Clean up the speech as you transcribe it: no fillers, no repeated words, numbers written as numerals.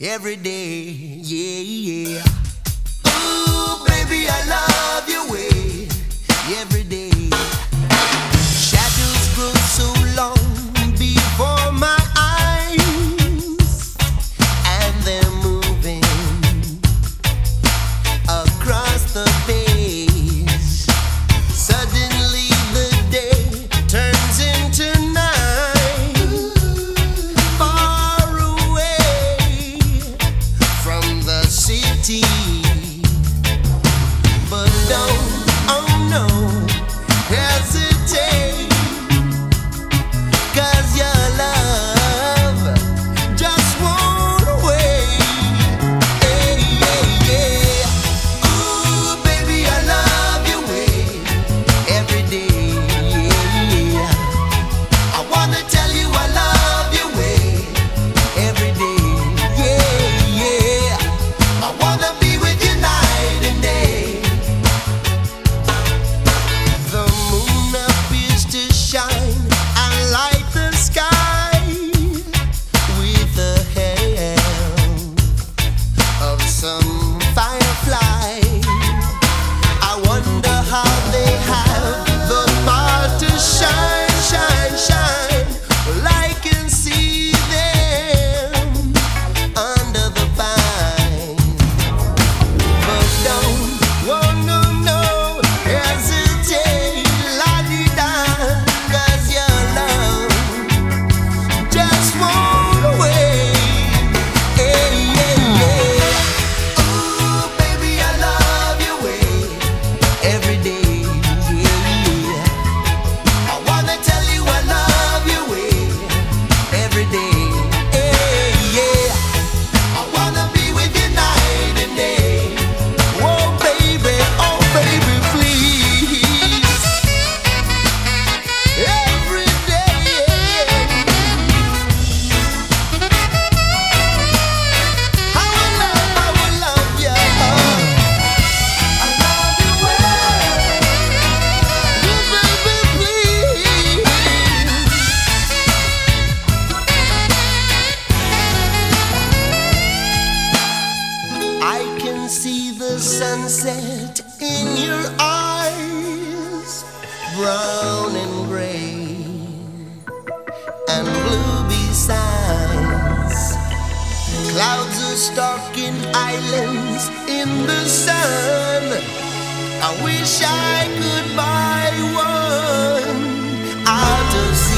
every day, yeah, yeah. Ooh, baby, I love your way every day. Shadows grow so long before my eyes, and they're moving across the page. Suddenly the day turns into night, far away from the city. But don't, oh no, hesitate, 'cause your love just won't wait. Hey, yeah, yeah. Ooh, baby, I love your way every day. Yeah. I wanna tell you I love your way every day. Yeah, yeah. I wanna be with you night and day. The moon appears to shine and light the sky with the help of some firefly. I wonder how they have the power to shine, shine, shine. Well, I can see them under the vine. But don't, oh no, no, hesitate, la-di-da, 'cause your love just won't wait. Hey, yeah, yeah. Ooh, baby, I love your way every day. Yeah, yeah. I wanna tell you I love your way every day. Hey, yeah. I wanna be with you night and day. Oh baby, please. Every day. I will love you. I love you well. Oh, baby, please. I can see the sunset in your eyes, brown and gray and blue besides. Clouds are stalking islands in the sun. I wish I could buy one out of